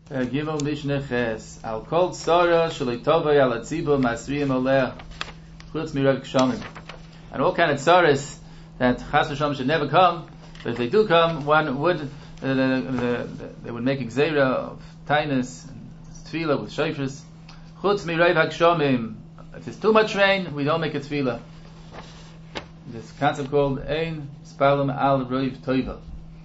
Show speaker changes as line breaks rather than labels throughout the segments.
Gimel Mishnah Ches. Al kol tzara shalei tovay al atzibo masriyim oleh chutz mirav kshamim. And all kind of tzaras that chas v'shalom should never come, but if they do come, one would they would make a gzeira of tainus and tefillah with shofars. Chutz mirav kshamim. If there's too much rain, we don't make a tefillah. This concept called ein spalim al roiv toiva.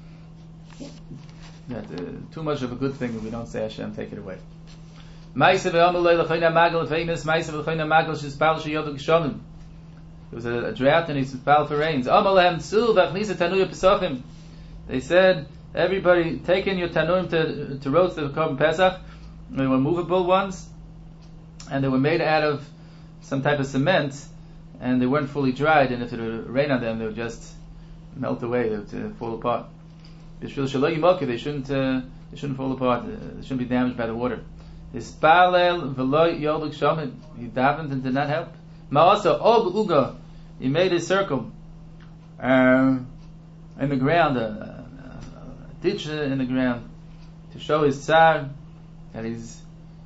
That too much of a good thing, we don't say Hashem, take it away. Ma'asav v'amalei l'chayna magal, famous Ma'asav l'chayna magal shespal sheyodu gshamim. There was a drought and he spal for rains. Amalehem tzu v'achnisa tanuya pesachim. They said, everybody take in your tanuim to roast the korban pesach. They were movable ones, and they were made out of some type of cement, and they weren't fully dried, and if it would rain on them, they would just melt away, they would fall apart. They shouldn't fall apart. They shouldn't be damaged by the water. He davened and did not help. Ma'asa og uga, he made a circle in the ground, a ditch in the ground, to show his tsar that he's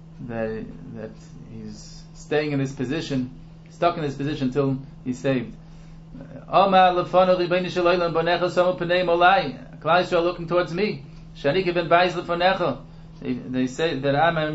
staying in this position, stuck in this position until he's saved. Klal Yisrael looking towards me. Shani ben Bais lefonecha. They say that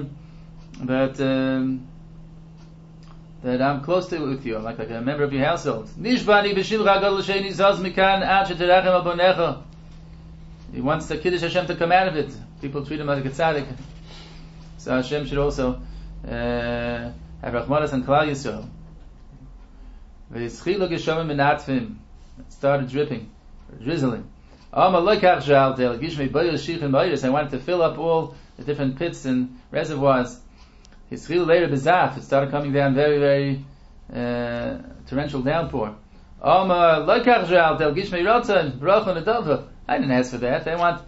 I'm close to with you. I'm like a member of your household. Nishbani b'shilcha gadol sheini zaz mikan ad sheterachem al bonecha. He wants the Kiddush Hashem to come out of it. People treat him like a tzaddik. So Hashem should also have rachmanas and Klal Yisrael. V'yischilu geshamim menatfim. It started dripping, drizzling. I wanted to fill up all the different pits and reservoirs. It started coming down very, very torrential downpour. I didn't ask for that. They want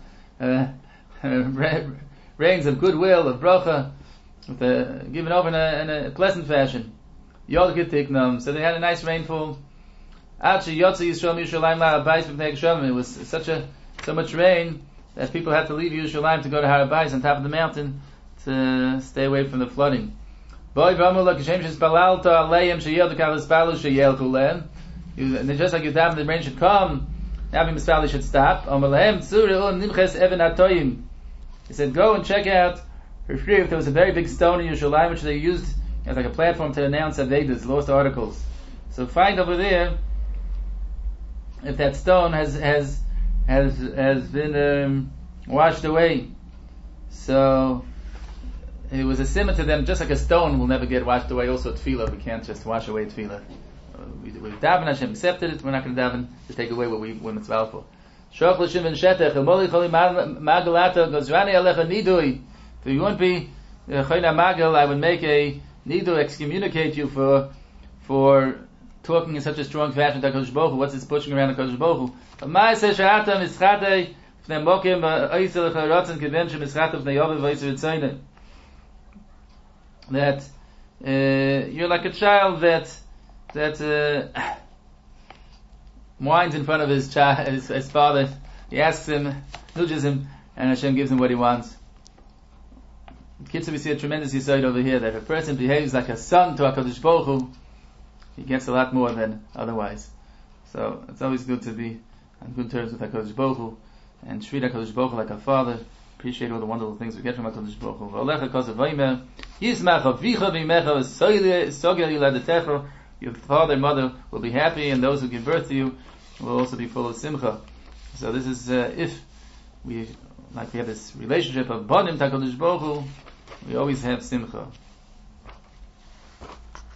rains of goodwill, of bracha, given over in a pleasant fashion. So they had a nice rainfall. It was so much rain that people had to leave Yerushalayim to go to Har Bayis on top of the mountain to stay away from the flooding. And just like you daven, the rain should come, Navi Mispali should stop. He said, go and check out for free if there was a very big stone in Yerushalayim which they used as like a platform to announce Avedas, lost articles. So find over there if that stone has been washed away. So it was a simmer to them, just like a stone will never get washed away. Also tefillah, we can't just wash away tefillah. We daven, Hashem accepted it. We're not going to daven to take away what we're mitzvah for. Shoch l'shim ben shetech elmoli choli magalata gozrani alecha nidui. If you won't be choyna magal, I would make a nidui, excommunicate you for talking in such a strong fashion to HaKadosh Baruch Hu. What's this pushing around the HaKadosh Baruch Hu? That you're like a child that whines in front of his father. He asks him, nudges him, and Hashem gives him what he wants. Kids, we see a tremendous yesod over here, that if a person behaves like a son to HaKadosh Baruch Hu, he gets a lot more than otherwise. So it's always good to be on good terms with HaKadosh Baruch Hu and treat HaKadosh Baruch Hu like a father. Appreciate all the wonderful things we get from HaKadosh Baruch Hu. Your father and mother will be happy, and those who give birth to you will also be full of simcha. So this is if we have this relationship of Banim to HaKadosh Baruch Hu, we always have simcha.